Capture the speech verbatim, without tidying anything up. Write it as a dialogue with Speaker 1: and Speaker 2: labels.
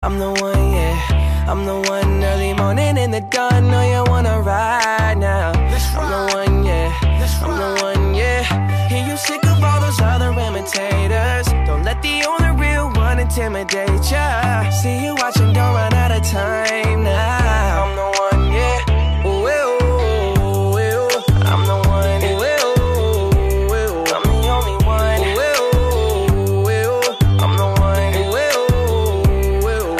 Speaker 1: I'm the one, yeah. I'm the one early morning in the dawn. Know you wanna ride now. I'm the one, yeah. I'm the one, yeah. Hear you sick of all those other imitators. Don't let the only real one intimidate